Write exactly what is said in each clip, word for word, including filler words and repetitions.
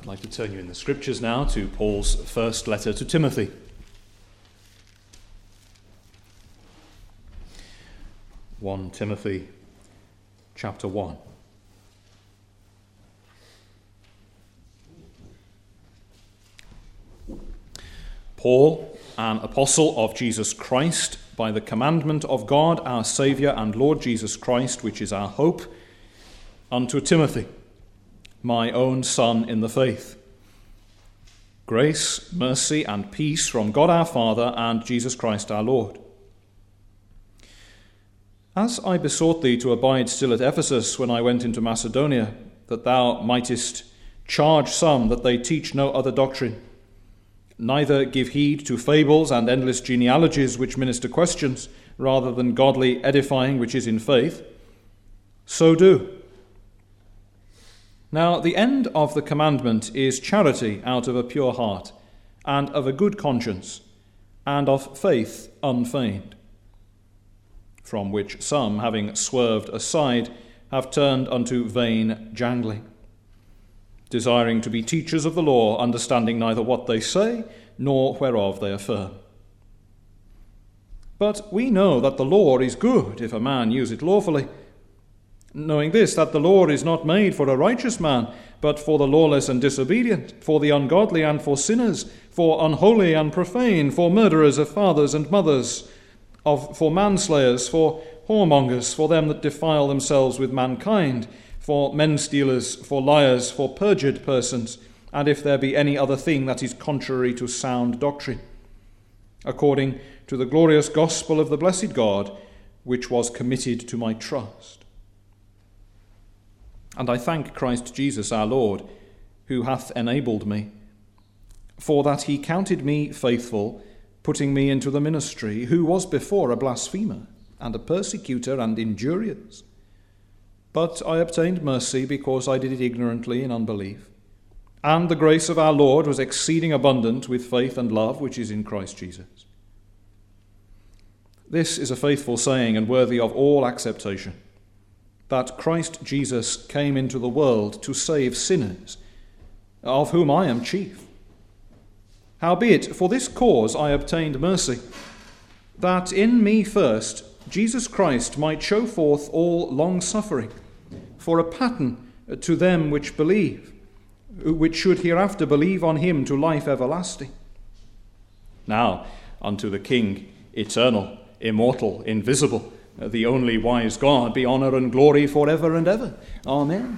I'd like to turn you in the Scriptures now to Paul's first letter to Timothy. First Timothy chapter one. Paul, an apostle of Jesus Christ, by the commandment of God our Saviour and Lord Jesus Christ, which is our hope, unto Timothy, my own son in the faith. Grace, mercy, and peace from God our Father and Jesus Christ our Lord. As I besought thee to abide still at Ephesus when I went into Macedonia, that thou mightest charge some that they teach no other doctrine, neither give heed to fables and endless genealogies which minister questions, rather than godly edifying which is in faith, so do. Now the end of the commandment is charity out of a pure heart, and of a good conscience, and of faith unfeigned, from which some, having swerved aside, have turned unto vain jangling, desiring to be teachers of the law, understanding neither what they say, nor whereof they affirm. But we know that the law is good, if a man use it lawfully, knowing this, that the law is not made for a righteous man, but for the lawless and disobedient, for the ungodly and for sinners, for unholy and profane, for murderers of fathers and mothers, of for manslayers, for whoremongers, for them that defile themselves with mankind, for men-stealers, for liars, for perjured persons, and if there be any other thing that is contrary to sound doctrine, according to the glorious gospel of the blessed God, which was committed to my trust. And I thank Christ Jesus our Lord, who hath enabled me, for that he counted me faithful, putting me into the ministry, who was before a blasphemer, and a persecutor, and injurious. But I obtained mercy, because I did it ignorantly in unbelief. And the grace of our Lord was exceeding abundant with faith and love, which is in Christ Jesus. This is a faithful saying, and worthy of all acceptation, that Christ Jesus came into the world to save sinners, of whom I am chief. Howbeit, for this cause I obtained mercy, that in me first Jesus Christ might show forth all long-suffering, for a pattern to them which believe, which should hereafter believe on him to life everlasting. Now unto the King, eternal, immortal, invisible, the only wise God, be honour and glory for ever and ever. Amen.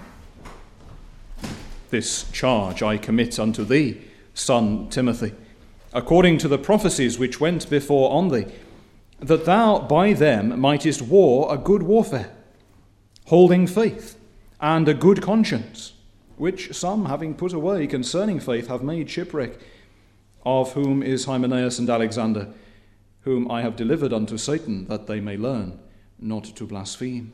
This charge I commit unto thee, son Timothy, according to the prophecies which went before on thee, that thou by them mightest war a good warfare, holding faith and a good conscience, which some, having put away concerning faith, have made shipwreck, of whom is Hymenaeus and Alexander, whom I have delivered unto Satan, that they may learn not to blaspheme.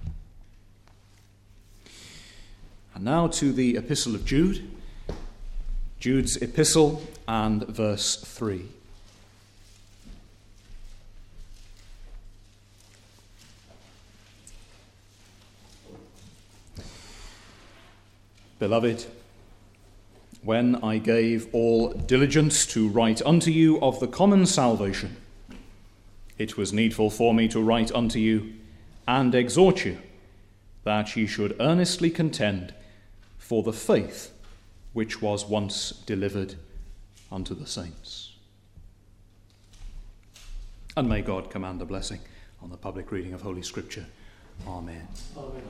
And now to the Epistle of Jude, Jude's Epistle and verse three. Beloved, when I gave all diligence to write unto you of the common salvation, it was needful for me to write unto you and exhort you that ye should earnestly contend for the faith which was once delivered unto the saints. And may God command a blessing on the public reading of Holy Scripture. Amen. Amen.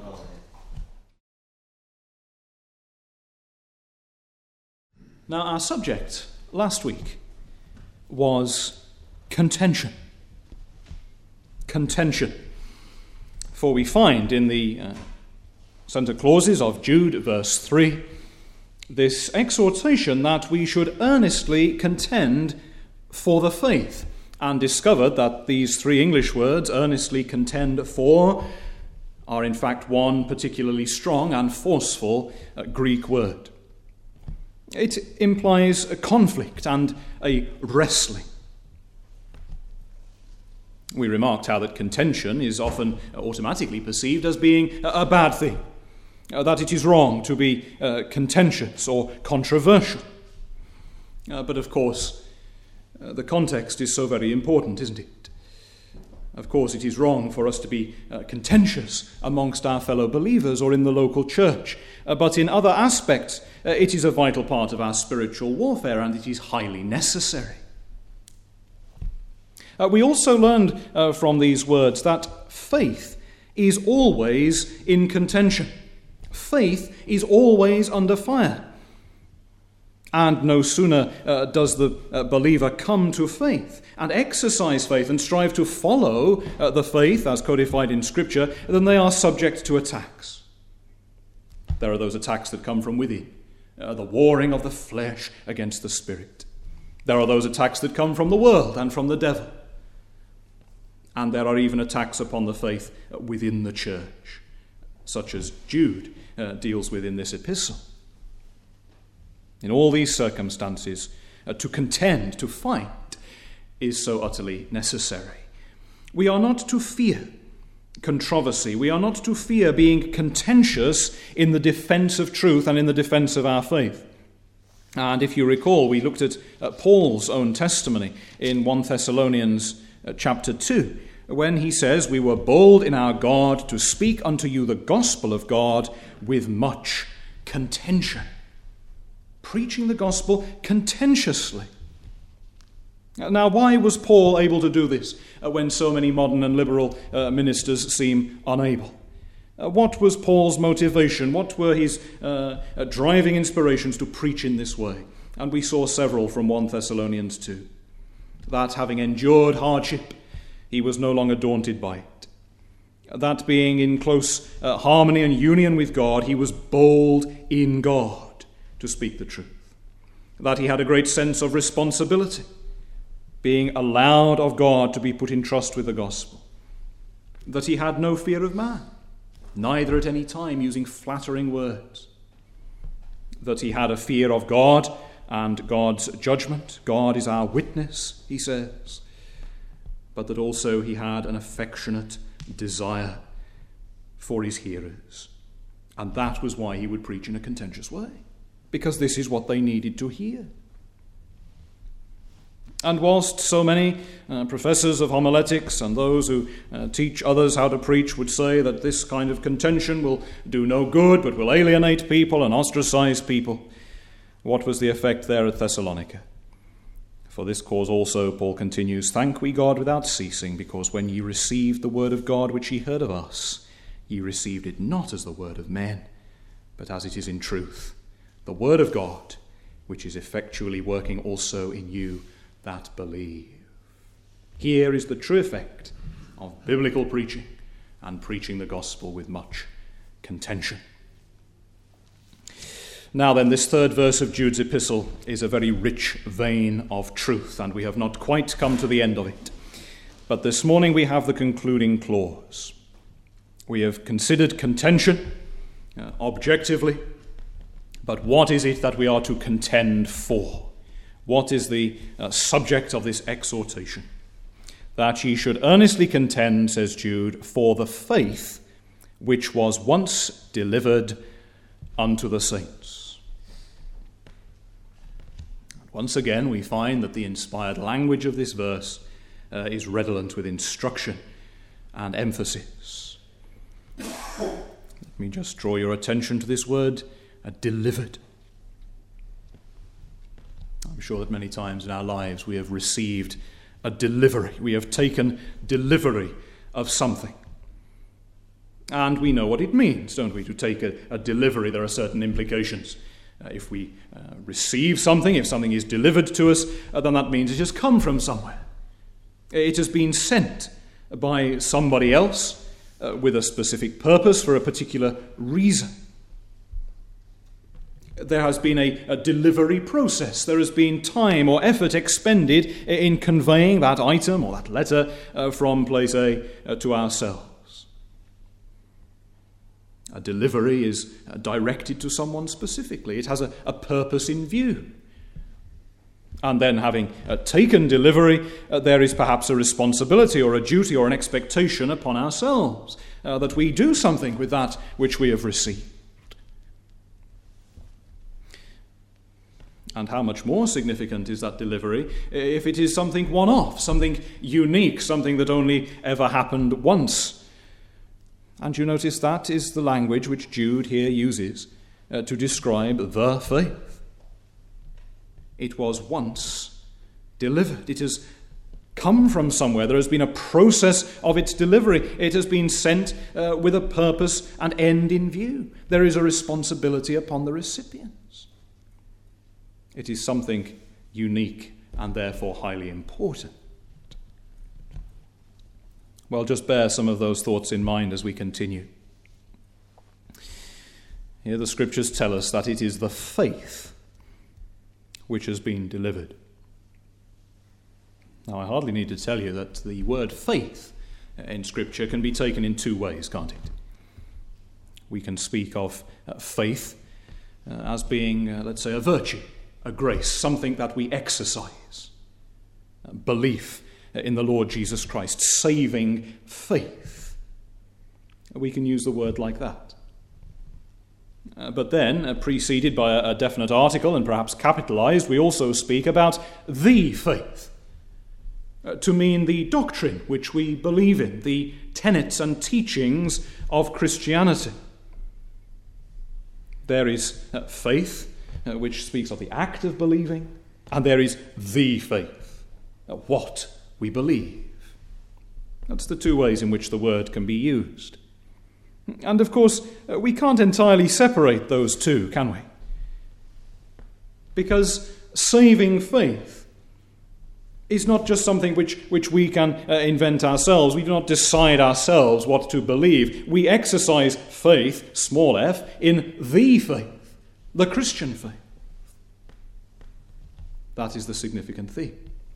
Now, our subject last week was contention. Contention. For we find in the uh, centre clauses of Jude, verse three, this exhortation that we should earnestly contend for the faith, and discovered that these three English words, earnestly contend for, are in fact one particularly strong and forceful uh, Greek word. It implies a conflict and a wrestling. We remarked how that contention is often automatically perceived as being a bad thing, uh, that it is wrong to be uh, contentious or controversial. Uh, but of course, uh, the context is so very important, isn't it? Of course, it is wrong for us to be uh, contentious amongst our fellow believers or in the local church. Uh, but in other aspects, uh, it is a vital part of our spiritual warfare, and it is highly necessary. Uh, we also learned uh, from these words that faith is always in contention. Faith is always under fire. And no sooner uh, does the uh, believer come to faith and exercise faith and strive to follow uh, the faith as codified in Scripture, than they are subject to attacks. There are those attacks that come from within, uh, the warring of the flesh against the spirit. There are those attacks that come from the world and from the devil. And there are even attacks upon the faith within the church, such as Jude uh, deals with in this epistle. In all these circumstances, uh, to contend, to fight, is so utterly necessary. We are not to fear controversy. We are not to fear being contentious in the defense of truth and in the defense of our faith. And if you recall, we looked at uh, Paul's own testimony in First Thessalonians uh, chapter two, when he says, "We were bold in our God to speak unto you the gospel of God with much contention." Preaching the gospel contentiously. Now, why was Paul able to do this uh, when so many modern and liberal uh, ministers seem unable? Uh, what was Paul's motivation? What were his uh, uh, driving inspirations to preach in this way? And we saw several from First Thessalonians two. That having endured hardship, he was no longer daunted by it. That being in close uh, harmony and union with God, he was bold in God to speak the truth. That he had a great sense of responsibility, being allowed of God to be put in trust with the gospel. That he had no fear of man, neither at any time using flattering words. That he had a fear of God and God's judgment. God is our witness, he says. But that also he had an affectionate desire for his hearers. And that was why he would preach in a contentious way, because this is what they needed to hear. And whilst so many uh, professors of homiletics and those who uh, teach others how to preach would say that this kind of contention will do no good but will alienate people and ostracize people, what was the effect there at Thessalonica? For this cause also, Paul continues, "Thank we God without ceasing, because when ye received the word of God which ye heard of us, ye received it not as the word of men, but as it is in truth, the word of God, which is effectually working also in you that believe." Here is the true effect of biblical preaching and preaching the gospel with much contention. Now then, this third verse of Jude's epistle is a very rich vein of truth, and we have not quite come to the end of it. But this morning we have the concluding clause. We have considered contention uh, objectively, but what is it that we are to contend for? What is the uh, subject of this exhortation? That ye should earnestly contend, says Jude, for the faith which was once delivered unto the saints. Once again, we find that the inspired language of this verse uh, is redolent with instruction and emphasis. Let me just draw your attention to this word, uh, delivered. I'm sure that many times in our lives we have received a delivery. We have taken delivery of something. And we know what it means, don't we? To take a, a delivery, there are certain implications. Uh, if we uh, receive something, if something is delivered to us, uh, then that means it has come from somewhere. It has been sent by somebody else uh, with a specific purpose for a particular reason. There has been a, a delivery process. There has been time or effort expended in conveying that item or that letter uh, from place A uh, to ourselves. A delivery is uh, directed to someone specifically. It has a, a purpose in view. And then having uh, taken delivery, uh, there is perhaps a responsibility or a duty or an expectation upon ourselves uh, that we do something with that which we have received. And how much more significant is that delivery if it is something one-off, something unique, something that only ever happened once. And you notice that is the language which Jude here uses uh, to describe the faith. It was once delivered. It has come from somewhere. There has been a process of its delivery. It has been sent uh, with a purpose and end in view. There is a responsibility upon the recipient. It is something unique and therefore highly important. Well, just bear some of those thoughts in mind as we continue. Here the scriptures tell us that it is the faith which has been delivered. Now, I hardly need to tell you that the word faith in scripture can be taken in two ways, can't it? We can speak of uh, faith uh, as being, uh, let's say, a virtue, a grace, something that we exercise. Uh, belief in the Lord Jesus Christ, saving faith. We can use the word like that. Uh, but then, uh, preceded by a, a definite article and perhaps capitalized, we also speak about the faith, uh, to mean the doctrine which we believe in, the tenets and teachings of Christianity. There is uh, faith, Uh, which speaks of the act of believing, and there is the faith, uh, what we believe. That's the two ways in which the word can be used. And of course, uh, we can't entirely separate those two, can we? Because saving faith is not just something which, which we can uh, invent ourselves. We do not decide ourselves what to believe. We exercise faith, small f, in the faith. The Christian faith. That is the significant theme.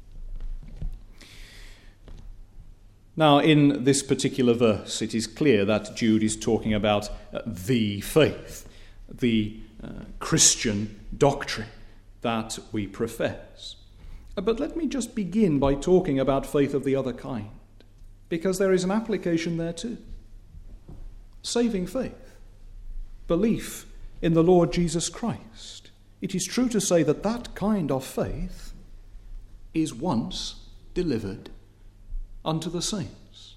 Now, in this particular verse, it is clear that Jude is talking about uh, the faith, the uh, Christian doctrine that we profess. Uh, but let me just begin by talking about faith of the other kind, because there is an application there too. Saving faith, belief in the Lord Jesus Christ. It is true to say that that kind of faith is once delivered unto the saints.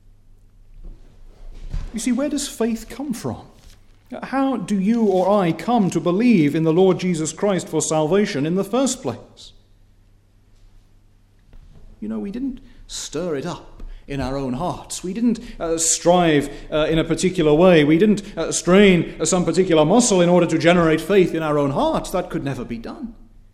You see, where does faith come from? How do you or I come to believe in the Lord Jesus Christ for salvation in the first place? You know, we didn't stir it up in our own hearts. We didn't uh, strive uh, in a particular way. We didn't uh, strain uh, some particular muscle in order to generate faith in our own hearts. That could never be done.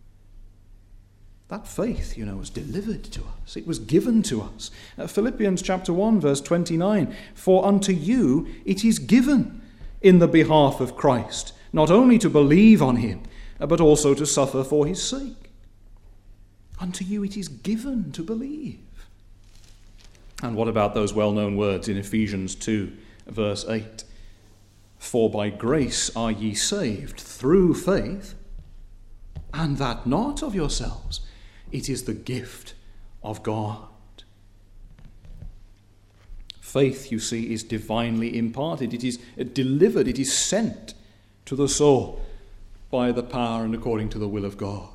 That faith, you know, was delivered to us. It was given to us. Uh, Philippians chapter one, verse twenty-nine, "For unto you it is given in the behalf of Christ, not only to believe on him, uh, but also to suffer for his sake." Unto you it is given to believe. And what about those well-known words in Ephesians two, verse eight? "For by grace are ye saved through faith, and that not of yourselves. It is the gift of God." Faith, you see, is divinely imparted. It is delivered. It is sent to the soul by the power and according to the will of God.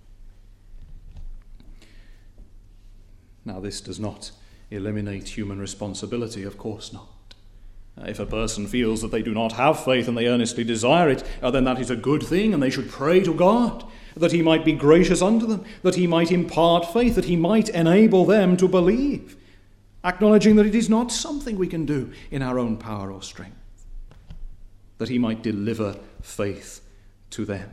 Now, this does not eliminate human responsibility, of course not. If a person feels that they do not have faith and they earnestly desire it, then that is a good thing, and they should pray to God that he might be gracious unto them, that he might impart faith, that he might enable them to believe, acknowledging that it is not something we can do in our own power or strength, that he might deliver faith to them.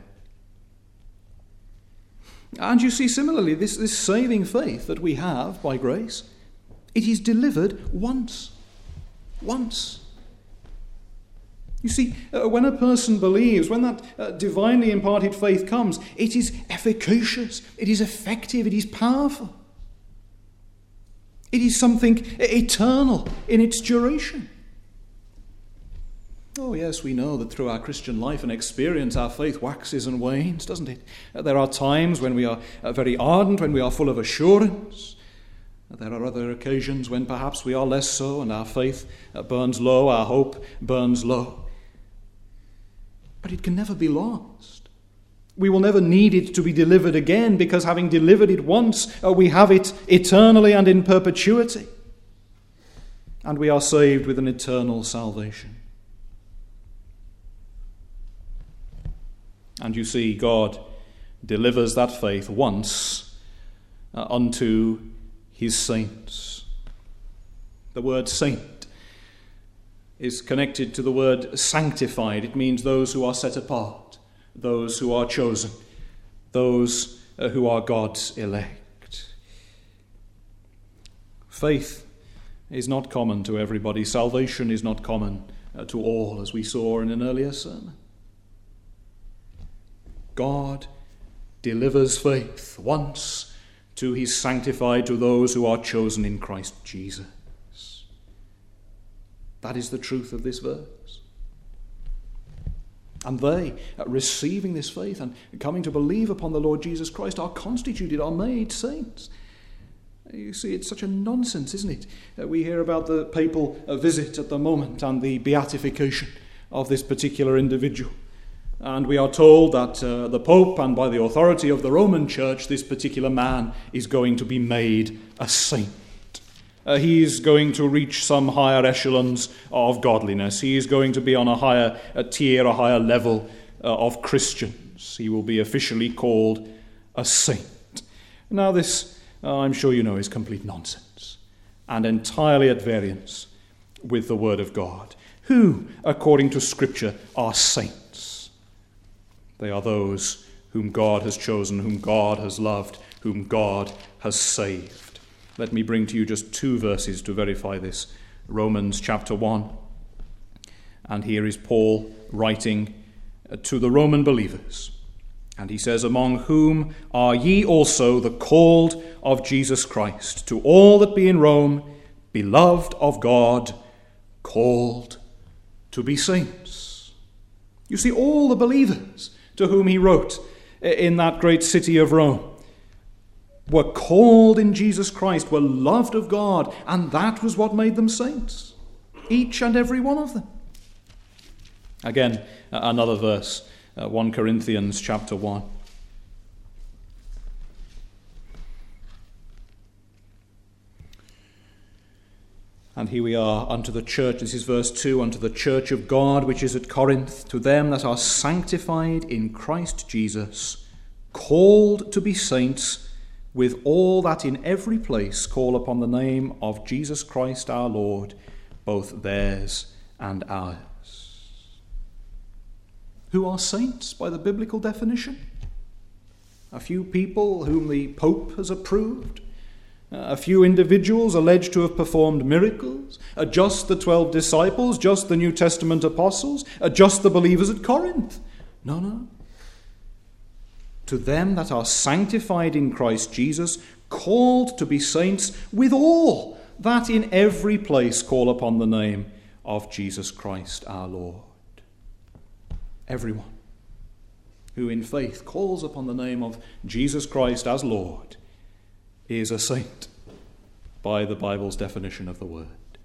And you see, similarly, this, this saving faith that we have by grace, it is delivered once. Once. You see, uh, when a person believes, when that uh, divinely imparted faith comes, it is efficacious, it is effective, it is powerful. It is something eternal in its duration. Oh yes, we know that through our Christian life and experience our faith waxes and wanes, doesn't it? Uh, there are times when we are uh, very ardent, when we are full of assurance. There are other occasions when perhaps we are less so and our faith uh, burns low, our hope burns low. But it can never be lost. We will never need it to be delivered again, because having delivered it once, uh, we have it eternally and in perpetuity. And we are saved with an eternal salvation. And you see, God delivers that faith once uh, unto his saints. The word saint is connected to the word sanctified. It means those who are set apart, those who are chosen, those uh, who are God's elect. Faith is not common to everybody. Salvation is not common uh, to all, as we saw in an earlier sermon. God delivers faith once to his sanctified, to those who are chosen in Christ Jesus. That is the truth of this verse. And they, receiving this faith and coming to believe upon the Lord Jesus Christ, are constituted, are made saints. You see, it's such a nonsense, isn't it? Uh, we hear about the papal uh, visit at the moment and the beatification of this particular individual. And we are told that uh, the Pope, and by the authority of the Roman Church, this particular man is going to be made a saint. Uh, he is going to reach some higher echelons of godliness. He is going to be on a higher a tier, a higher level uh, of Christians. He will be officially called a saint. Now this, uh, I'm sure you know, is complete nonsense and entirely at variance with the Word of God. Who, according to Scripture, are saints? They are those whom God has chosen, whom God has loved, whom God has saved. Let me bring to you just two verses to verify this. Romans chapter one. And here is Paul writing to the Roman believers. And he says, among whom are ye also the called of Jesus Christ, to all that be in Rome, beloved of God, called to be saints. You see, all the believers to whom he wrote in that great city of Rome were called in Jesus Christ, were loved of God, and that was what made them saints. Each and every one of them. Again, another verse, uh, First Corinthians chapter one. And here we are, unto the church, this is verse two, unto the church of God which is at Corinth, to them that are sanctified in Christ Jesus, called to be saints, with all that in every place call upon the name of Jesus Christ our Lord, both theirs and ours. Who are saints by the biblical definition? A few people whom the Pope has approved, a few individuals alleged to have performed miracles, just the twelve disciples, just the New Testament apostles, just the believers at Corinth. No, no. To them that are sanctified in Christ Jesus, called to be saints, with all that in every place call upon the name of Jesus Christ our Lord. Everyone who in faith calls upon the name of Jesus Christ as Lord is a saint by the Bible's definition of the word.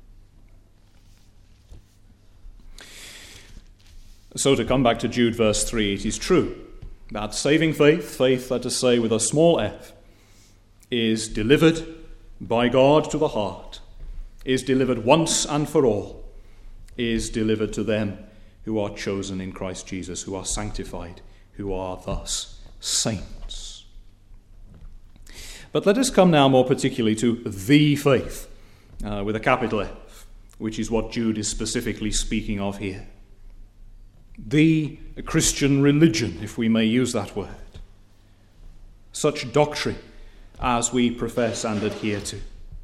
So to come back to Jude verse three, it is true that saving faith, faith, let us say with a small f, is delivered by God to the heart, is delivered once and for all, is delivered to them who are chosen in Christ Jesus, who are sanctified, who are thus saints. But let us come now more particularly to the faith, uh, with a capital F, which is what Jude is specifically speaking of here. The Christian religion, if we may use that word. Such doctrine as we profess and adhere to.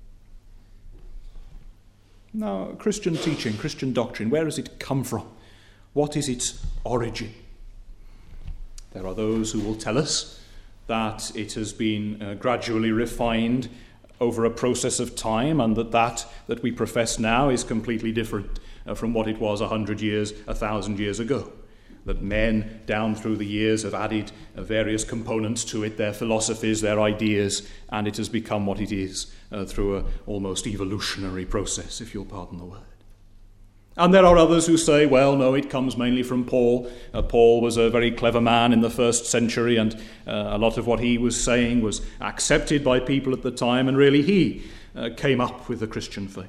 Now, Christian teaching, Christian doctrine, where does it come from? What is its origin? There are those who will tell us that it has been uh, gradually refined over a process of time, and that that that we profess now is completely different uh, from what it was a hundred years, a thousand years ago. That men down through the years have added uh, various components to it, their philosophies, their ideas, and it has become what it is uh, through an almost evolutionary process, if you'll pardon the word. And there are others who say, well, no, it comes mainly from Paul. Uh, Paul was a very clever man in the first century, and uh, a lot of what he was saying was accepted by people at the time, and really he uh, came up with the Christian faith.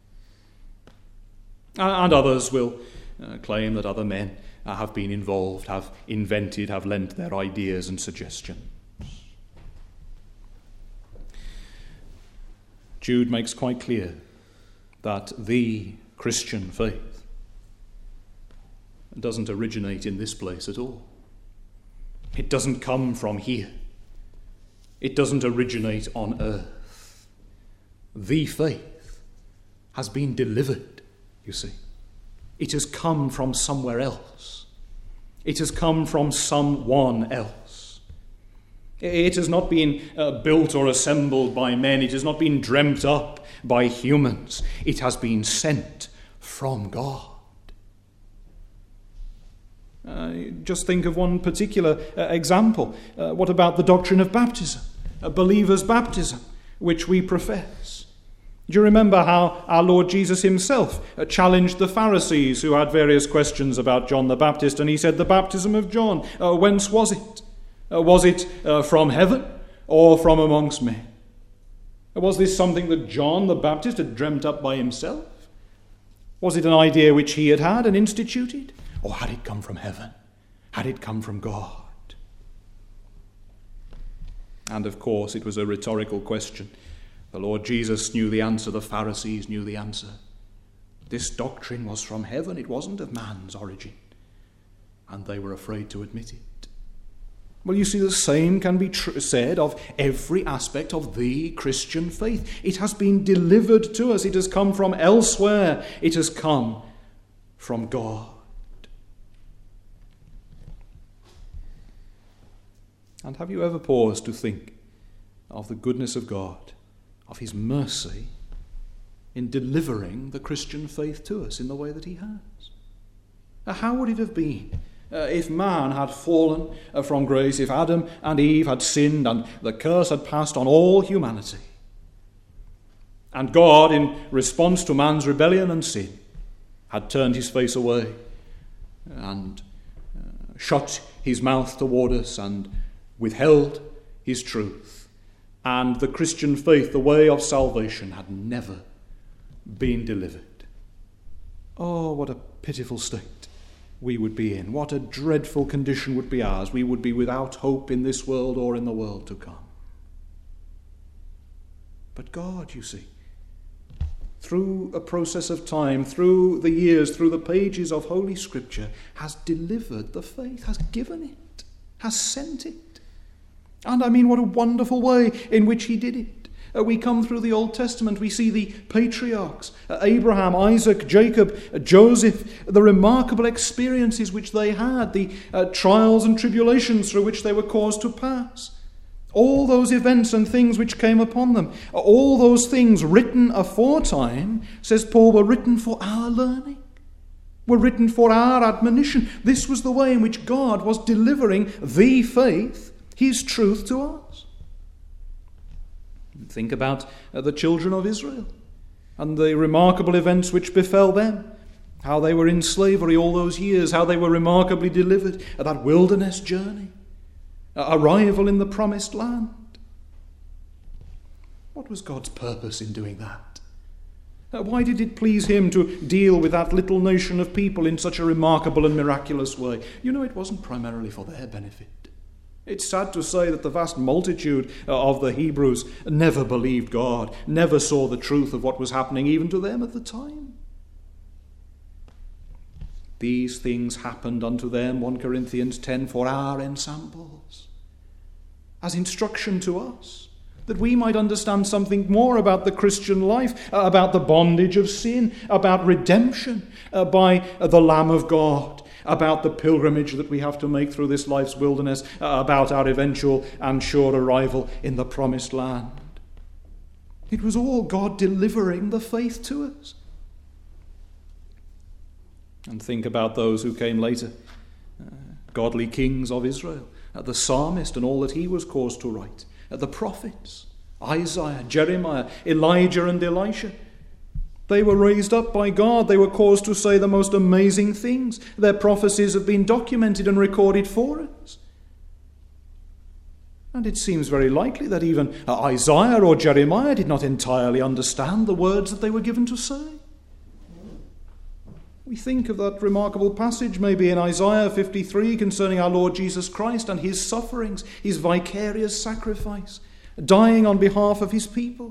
And others will uh, claim that other men uh, have been involved, have invented, have lent their ideas and suggestions. Jude makes quite clear that the Christian faith doesn't originate in this place at all. It doesn't come from here. It doesn't originate on earth. The faith has been delivered, you see. It has come from somewhere else. It has come from someone else. It has not been uh, built or assembled by men. It has not been dreamt up by humans. It has been sent from God. Uh, just think of one particular uh, example. Uh, what about the doctrine of baptism, a believer's baptism, which we profess? Do you remember how our Lord Jesus himself uh, challenged the Pharisees who had various questions about John the Baptist, and he said, the baptism of John, uh, whence was it? Uh, was it uh, from heaven or from amongst men? Was this something that John the Baptist had dreamt up by himself? Was it an idea which he had had and instituted? Or had it come from heaven? Had it come from God? And of course it was a rhetorical question. The Lord Jesus knew the answer. The Pharisees knew the answer. This doctrine was from heaven. It wasn't of man's origin. And they were afraid to admit it. Well, you see, the same can be tr- said of every aspect of the Christian faith. It has been delivered to us. It has come from elsewhere. It has come from God. And have you ever paused to think of the goodness of God, of his mercy in delivering the Christian faith to us in the way that he has? Now, how would it have been uh, if man had fallen uh, from grace, if Adam and Eve had sinned and the curse had passed on all humanity, and God, in response to man's rebellion and sin, had turned his face away and uh, shut his mouth toward us and withheld his truth, and the Christian faith, the way of salvation, had never been delivered? Oh, what a pitiful state we would be in. What a dreadful condition would be ours. We would be without hope in this world or in the world to come. But God, you see, through a process of time, through the years, through the pages of Holy Scripture, has delivered the faith, has given it, has sent it. And I mean, what a wonderful way in which he did it. Uh, we come through the Old Testament, we see the patriarchs, uh, Abraham, Isaac, Jacob, uh, Joseph, the remarkable experiences which they had, the uh, trials and tribulations through which they were caused to pass. All those events and things which came upon them, uh, all those things written aforetime, says Paul, were written for our learning, were written for our admonition. This was the way in which God was delivering the faith, his truth, to us. Think about uh, the children of Israel and the remarkable events which befell them, how they were in slavery all those years, how they were remarkably delivered, uh, that wilderness journey, uh, arrival in the promised land. What was God's purpose in doing that? Uh, why did it please him to deal with that little nation of people in such a remarkable and miraculous way? You know, it wasn't primarily for their benefit. It's sad to say that the vast multitude of the Hebrews never believed God, never saw the truth of what was happening even to them at the time. These things happened unto them, First Corinthians ten, for our ensamples, as instruction to us, that we might understand something more about the Christian life, about the bondage of sin, about redemption uh, by uh, the Lamb of God, about the pilgrimage that we have to make through this life's wilderness, uh, about our eventual and sure arrival in the promised land. It was all God delivering the faith to us. And think about those who came later, uh, godly kings of Israel, uh, the psalmist and all that he was caused to write, uh, the prophets, Isaiah, Jeremiah, Elijah and Elisha. They were raised up by God. They were caused to say the most amazing things. Their prophecies have been documented and recorded for us. And it seems very likely that even Isaiah or Jeremiah did not entirely understand the words that they were given to say. We think of that remarkable passage maybe in Isaiah fifty-three concerning our Lord Jesus Christ and his sufferings, his vicarious sacrifice, dying on behalf of his people.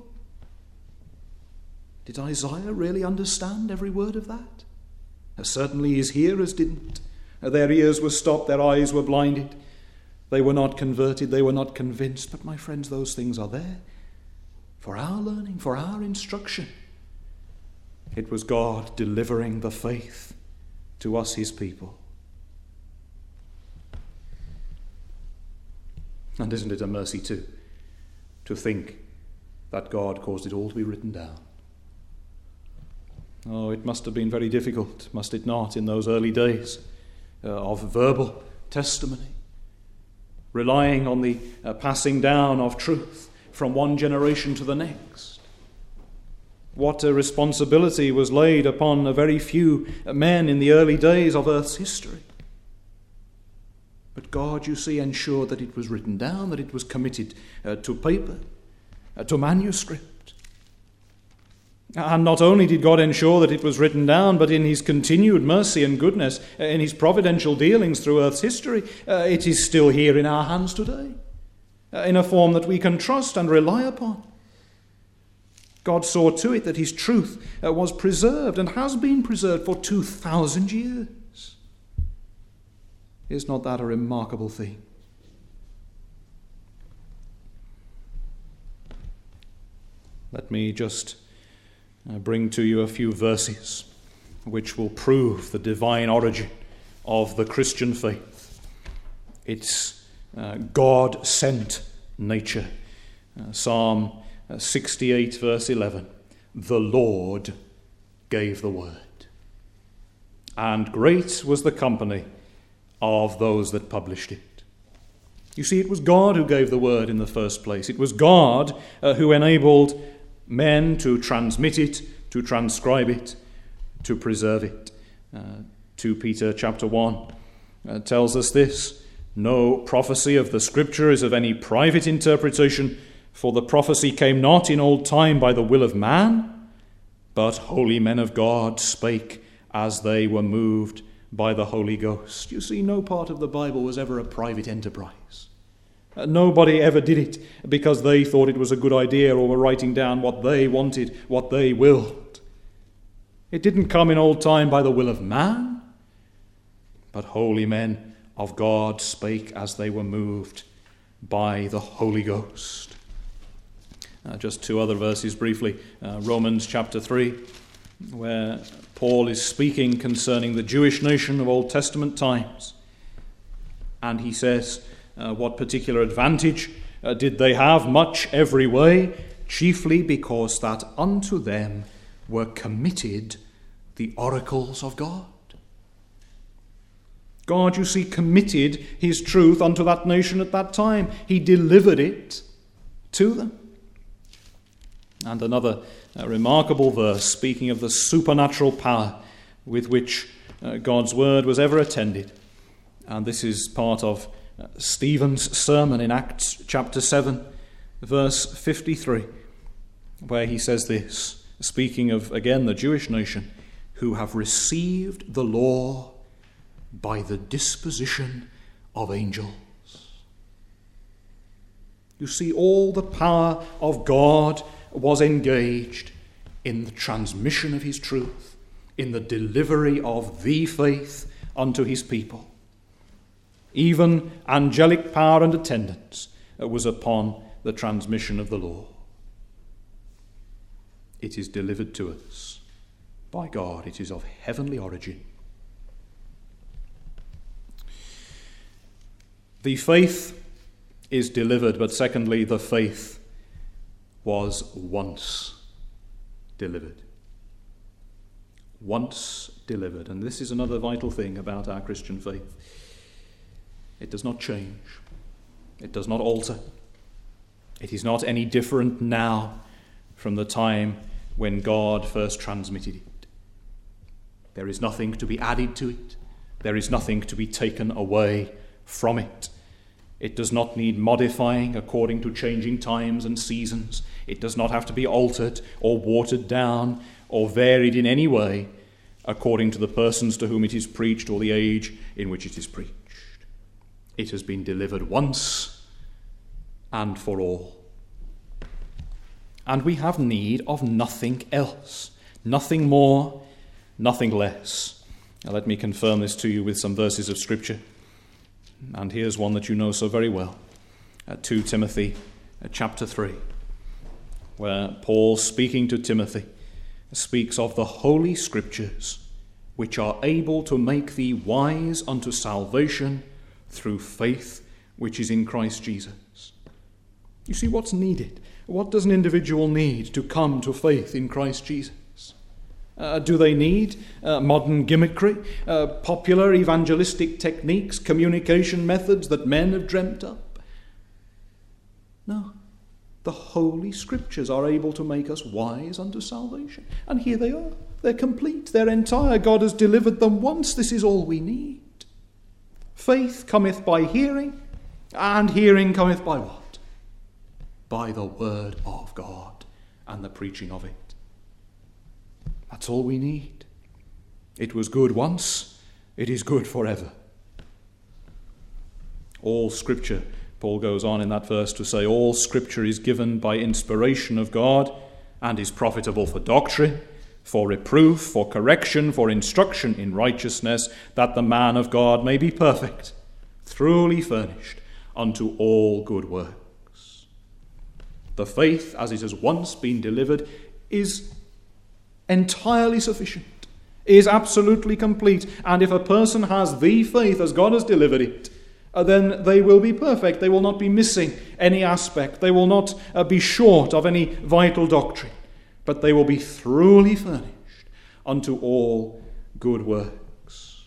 Did Isaiah really understand every word of that? Certainly his hearers didn't. Their ears were stopped, their eyes were blinded. They were not converted, they were not convinced. But my friends, those things are there for our learning, for our instruction. It was God delivering the faith to us, his people. And isn't it a mercy too, to think that God caused it all to be written down? Oh, it must have been very difficult, must it not, in those early days uh, of verbal testimony, relying on the uh, passing down of truth from one generation to the next. What a responsibility was laid upon a very few men in the early days of Earth's history. But God, you see, ensured that it was written down, that it was committed uh, to paper, uh, to manuscript. And not only did God ensure that it was written down, but in his continued mercy and goodness, in his providential dealings through Earth's history, uh, it is still here in our hands today, uh, in a form that we can trust and rely upon. God saw to it that his truth uh, was preserved and has been preserved for two thousand years. Is not that a remarkable thing? Let me just uh, bring to you a few verses which will prove the divine origin of the Christian faith. It's uh, God-sent nature. Uh, Psalm sixty-eight, verse eleven. The Lord gave the word, and great was the company of those that published it. You see, it was God who gave the word in the first place. It was God uh, who enabled men to transmit it, to transcribe it, to preserve it. Uh, Second Peter chapter one uh, tells us this: no prophecy of the Scripture is of any private interpretation, for the prophecy came not in old time by the will of man, but holy men of God spake as they were moved by the Holy Ghost. You see, no part of the Bible was ever a private enterprise. Uh, nobody ever did it because they thought it was a good idea or were writing down what they wanted, what they willed. It didn't come in old time by the will of man, but holy men of God spake as they were moved by the Holy Ghost. Uh, just two other verses briefly. Uh, Romans chapter three, where Paul is speaking concerning the Jewish nation of Old Testament times. And he says, uh, what particular advantage uh, did they have? Much every way, chiefly because that unto them were committed the oracles of God. God, you see, committed his truth unto that nation at that time. He delivered it to them. And another uh, remarkable verse, speaking of the supernatural power with which uh, God's word was ever attended. And this is part of uh, Stephen's sermon in Acts chapter seven, verse fifty-three, where he says this, speaking of, again, the Jewish nation, who have received the law by the disposition of angels. You see, all the power of God was engaged in the transmission of his truth, in the delivery of the faith unto his people. Even angelic power and attendance was upon the transmission of the law. It is delivered to us by God. It is of heavenly origin. The faith is delivered, but secondly, the faith was once delivered. Once delivered. And this is another vital thing about our Christian faith. It does not change. It does not alter. It is not any different now from the time when God first transmitted it. There is nothing to be added to it. There is nothing to be taken away from it. It does not need modifying according to changing times and seasons. It does not have to be altered or watered down or varied in any way according to the persons to whom it is preached or the age in which it is preached. It has been delivered once and for all. And we have need of nothing else, nothing more, nothing less. Now let me confirm this to you with some verses of Scripture. And here's one that you know so very well, uh, Second Timothy uh, chapter three, where Paul, speaking to Timothy, speaks of the Holy Scriptures, which are able to make thee wise unto salvation through faith which is in Christ Jesus. You see what's needed. What does an individual need to come to faith in Christ Jesus? Uh, do they need uh, modern gimmickry, uh, popular evangelistic techniques, communication methods that men have dreamt up? No. The Holy Scriptures are able to make us wise unto salvation. And here they are. They're complete. They're entire. God has delivered them once. This is all we need. Faith cometh by hearing, and hearing cometh by what? By the word of God and the preaching of it. That's all we need. It was good once, it is good forever. All Scripture, Paul goes on in that verse to say, all Scripture is given by inspiration of God and is profitable for doctrine, for reproof, for correction, for instruction in righteousness, that the man of God may be perfect, truly furnished unto all good works. The faith, as it has once been delivered, is entirely sufficient, is absolutely complete. And if a person has the faith as God has delivered it, uh, then they will be perfect. They will not be missing any aspect. They will not uh, be short of any vital doctrine, but they will be thoroughly furnished unto all good works.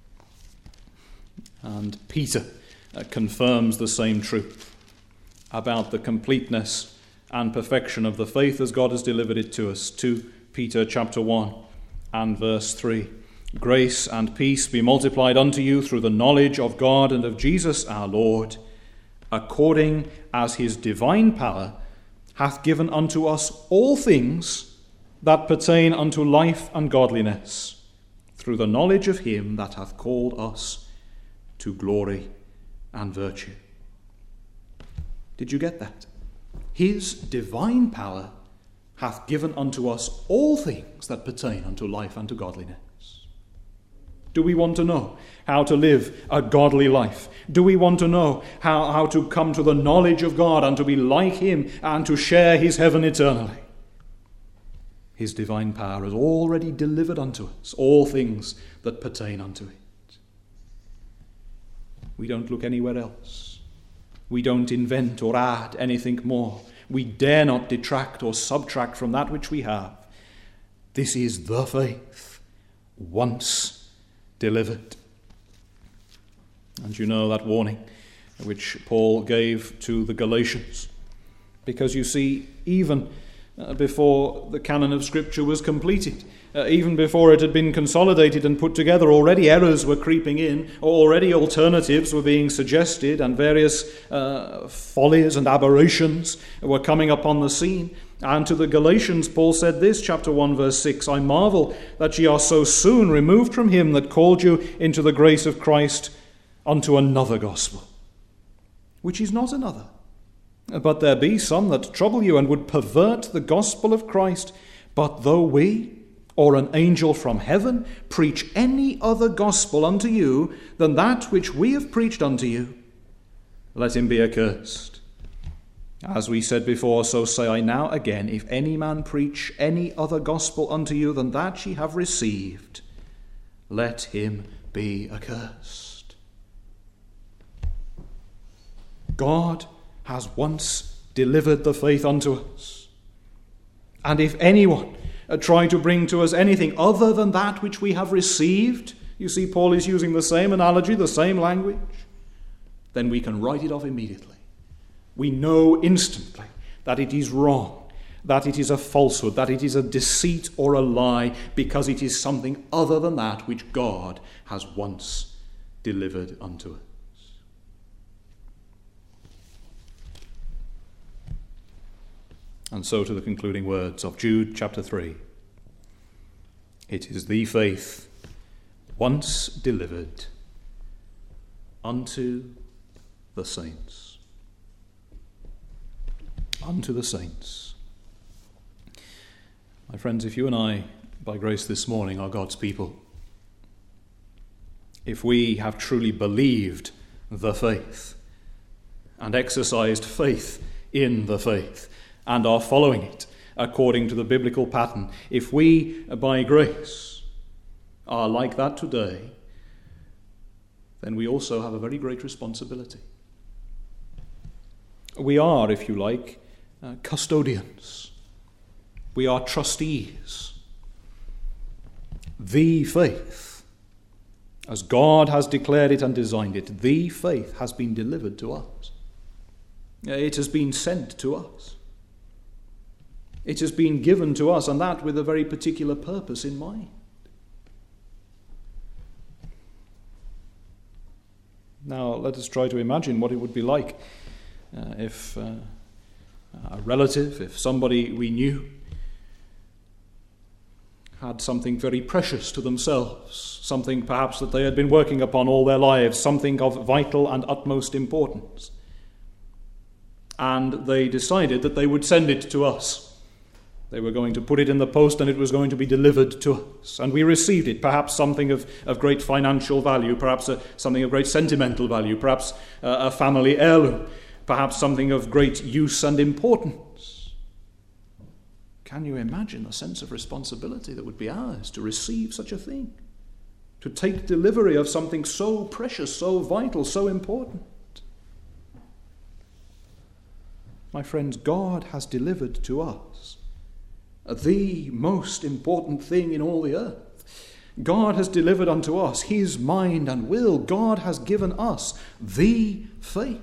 And Peter uh, confirms the same truth about the completeness and perfection of the faith as God has delivered it to us. Second Peter chapter one and verse three. Grace and peace be multiplied unto you through the knowledge of God and of Jesus our Lord, according as his divine power hath given unto us all things that pertain unto life and godliness, through the knowledge of him that hath called us to glory and virtue. Did you get that? His divine power hath given unto us all things that pertain unto life and to godliness. Do we want to know how to live a godly life? Do we want to know how, how to come to the knowledge of God and to be like him and to share his heaven eternally? His divine power has already delivered unto us all things that pertain unto it. We don't look anywhere else. We don't invent or add anything more. We dare not detract or subtract from that which we have. This is the faith, once delivered. And you know that warning which Paul gave to the Galatians. Because you see, even uh, before the canon of Scripture was completed, uh, even before it had been consolidated and put together, already errors were creeping in, already alternatives were being suggested, and various uh, follies and aberrations were coming upon the scene. And to the Galatians, Paul said this, chapter one, verse six, I marvel that ye are so soon removed from him that called you into the grace of Christ unto another gospel, which is not another. But there be some that trouble you and would pervert the gospel of Christ. But though we, or an angel from heaven, preach any other gospel unto you than that which we have preached unto you, let him be accursed. As we said before, so say I now again, if any man preach any other gospel unto you than that ye have received, let him be accursed. God has once delivered the faith unto us. And if anyone uh, try to bring to us anything other than that which we have received, you see Paul is using the same analogy, the same language, then we can write it off immediately. We know instantly that it is wrong, that it is a falsehood, that it is a deceit or a lie, because it is something other than that which God has once delivered unto us. And so to the concluding words of Jude chapter three. It is the faith once delivered unto the saints. Unto the saints. My friends, if you and I, by grace this morning, are God's people, if we have truly believed the faith and exercised faith in the faith and are following it according to the biblical pattern, if we, by grace, are like that today, then we also have a very great responsibility. We are, if you like, uh, custodians. We are trustees. The faith, as God has declared it and designed it, the faith has been delivered to us. It has been sent to us. It has been given to us, and that with a very particular purpose in mind. Now, let us try to imagine what it would be like uh, if uh, a relative, if somebody we knew had something very precious to themselves, something perhaps that they had been working upon all their lives, something of vital and utmost importance. And they decided that they would send it to us. They were going to put it in the post and it was going to be delivered to us. And we received it, perhaps something of, of great financial value, perhaps a, something of great sentimental value, perhaps a, a family heirloom, perhaps something of great use and importance. Can you imagine the sense of responsibility that would be ours to receive such a thing? To take delivery of something so precious, so vital, so important? My friends, God has delivered to us the most important thing in all the earth. God has delivered unto us his mind and will. God has given us the faith.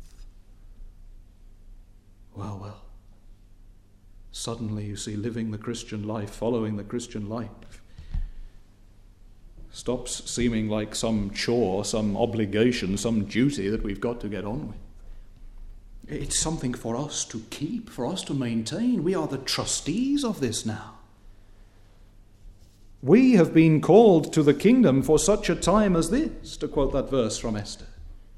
Well, well. Suddenly, you see, living the Christian life, following the Christian life, stops seeming like some chore, some obligation, some duty that we've got to get on with. It's something for us to keep, for us to maintain. We are the trustees of this now. We have been called to the kingdom for such a time as this, to quote that verse from Esther.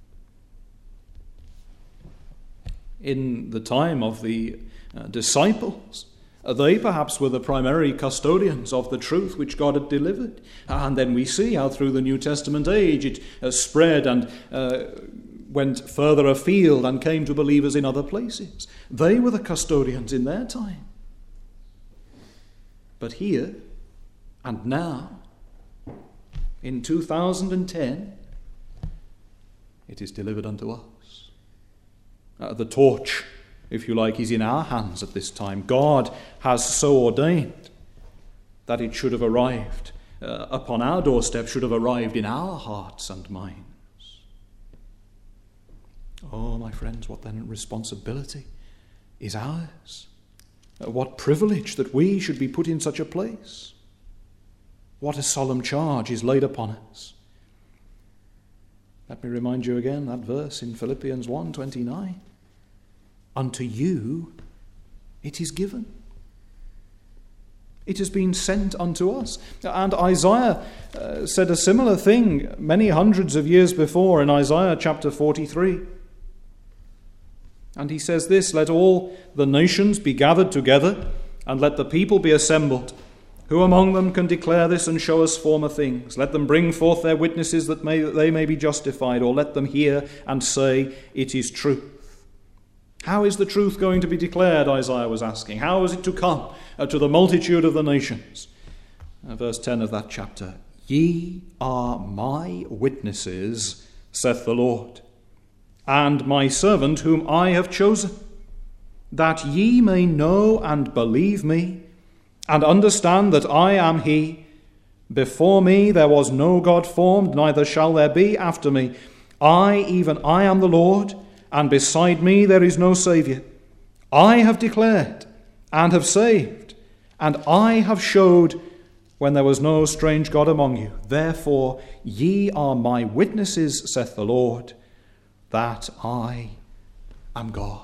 In the time of the uh, disciples, uh, they perhaps were the primary custodians of the truth which God had delivered. And then we see how through the New Testament age it uh, spread and uh, went further afield and came to believers in other places. They were the custodians in their time. But here and now, in two thousand ten, it is delivered unto us. Uh, the torch, if you like, is in our hands at this time. God has so ordained that it should have arrived uh, upon our doorstep, should have arrived in our hearts and minds. Oh, my friends, what then responsibility is ours? What privilege that we should be put in such a place. What a solemn charge is laid upon us. Let me remind you again that verse in Philippians one twenty-nine. Unto you it is given. It has been sent unto us. And Isaiah uh, said a similar thing many hundreds of years before in Isaiah chapter forty-three. And he says this, let all the nations be gathered together, and let the people be assembled. Who among them can declare this and show us former things? Let them bring forth their witnesses that, may, that they may be justified, or let them hear and say, it is truth. How is the truth going to be declared, Isaiah was asking? How is it to come uh, to the multitude of the nations? Uh, verse ten of that chapter, ye are my witnesses, saith the Lord, and my servant whom I have chosen, that ye may know and believe me, and understand that I am he. Before me there was no God formed, neither shall there be after me. I, even I, am the Lord, and beside me there is no Saviour. I have declared, and have saved, and I have showed when there was no strange God among you. Therefore ye are my witnesses, saith the Lord, that I am God.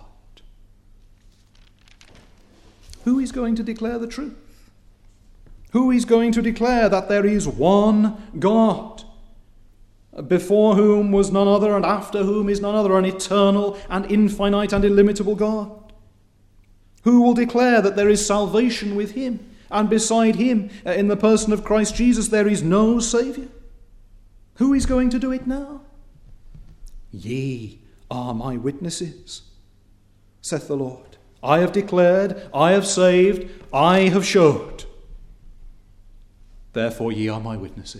Who is going to declare the truth? Who is going to declare that there is one God, before whom was none other, and after whom is none other, an eternal and infinite and illimitable God? Who will declare that there is salvation with him, and beside him, in the person of Christ Jesus, there is no Saviour? Who is going to do it now? Ye are my witnesses, saith the Lord. I have declared, I have saved, I have showed. Therefore ye are my witnesses.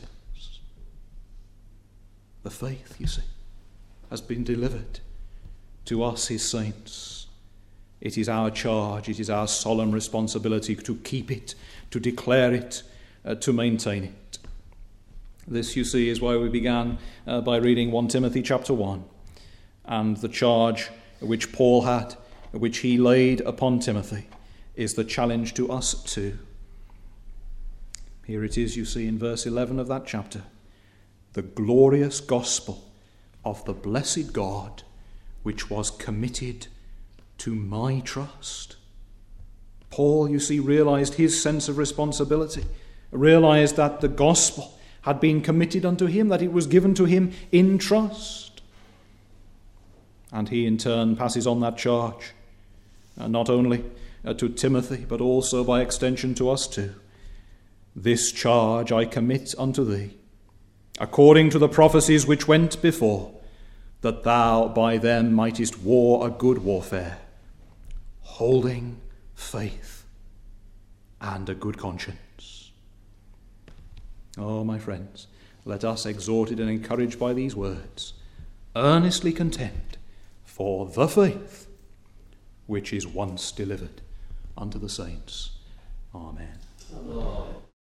The faith, you see, has been delivered to us, his saints. It is our charge, it is our solemn responsibility to keep it, to declare it, uh, to maintain it. This, you see, is why we began uh, by reading First Timothy chapter one, and the charge which Paul had, which he laid upon Timothy, is the challenge to us too. Here it is, you see, in verse eleven of that chapter. The glorious gospel of the blessed God, which was committed to my trust. Paul, you see, realized his sense of responsibility, realized that the gospel had been committed unto him, that it was given to him in trust. And he in turn passes on that charge, uh, not only uh, to Timothy, but also by extension to us too. This charge I commit unto thee, according to the prophecies which went before, that thou by them mightest war a good warfare, holding faith and a good conscience. Oh, my friends, let us, exhorted and encouraged by these words, earnestly contend for the faith which is once delivered unto the saints. Amen. Amen.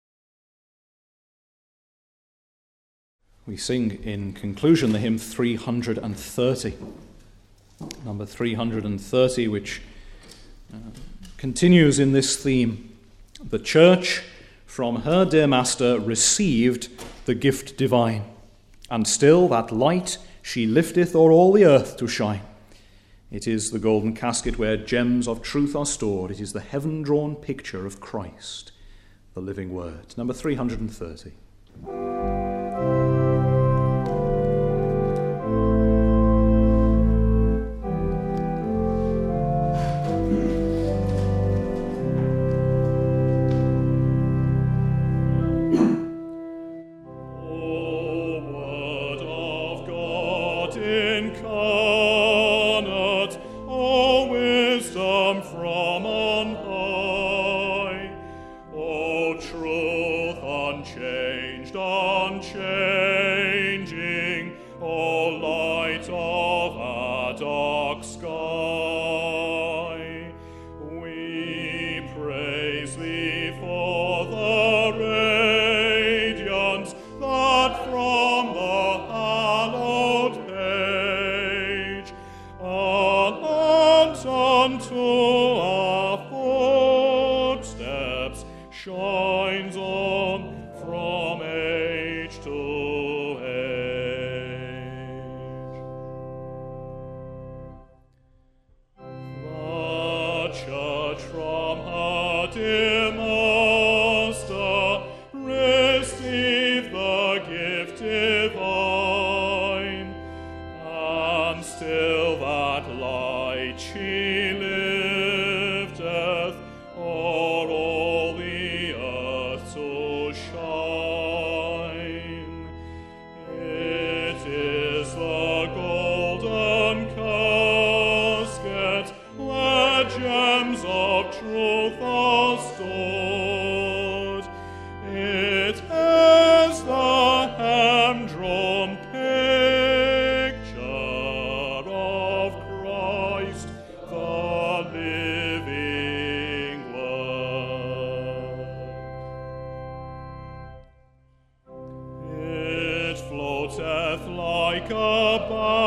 We sing in conclusion the hymn three hundred thirty, number three hundred thirty, which uh, continues in this theme. The church from her dear master received the gift divine, and still that light she lifteth o'er all the earth to shine. It is the golden casket where gems of truth are stored. It is the heaven-drawn picture of Christ, the living word. Number three hundred thirty.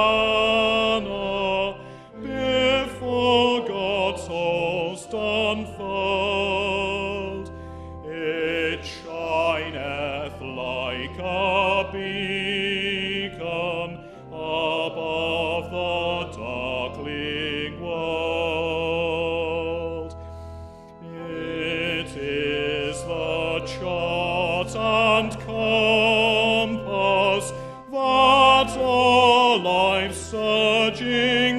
Before God's host on unfurled. It shineth like a beacon above the darkling world. It is the chart and compass that o'er life's surging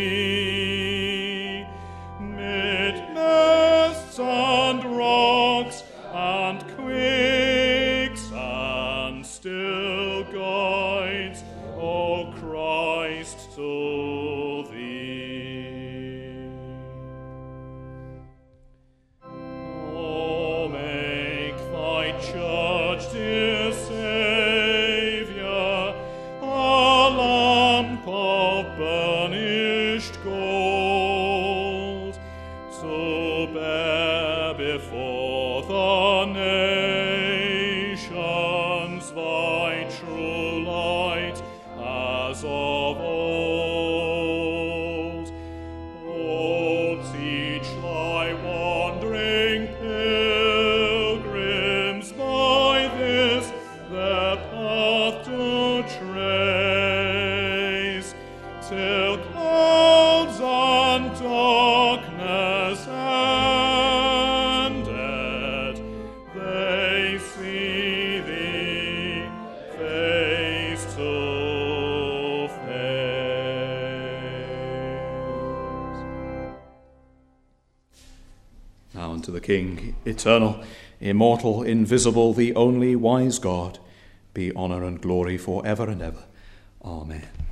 sea, mid mists and rocks and quicksand still guides, O Christ, to thee. O make thy church, dear Saviour, a lamp of burnished gold, to bear before the nations thy true light as of old. O teach thy wandering pilgrims by this their path to trace, till clouds and darkness ended, they see thee face to face. Now unto the King, eternal, immortal, invisible, the only wise God, be honour and glory for ever and ever. Amen.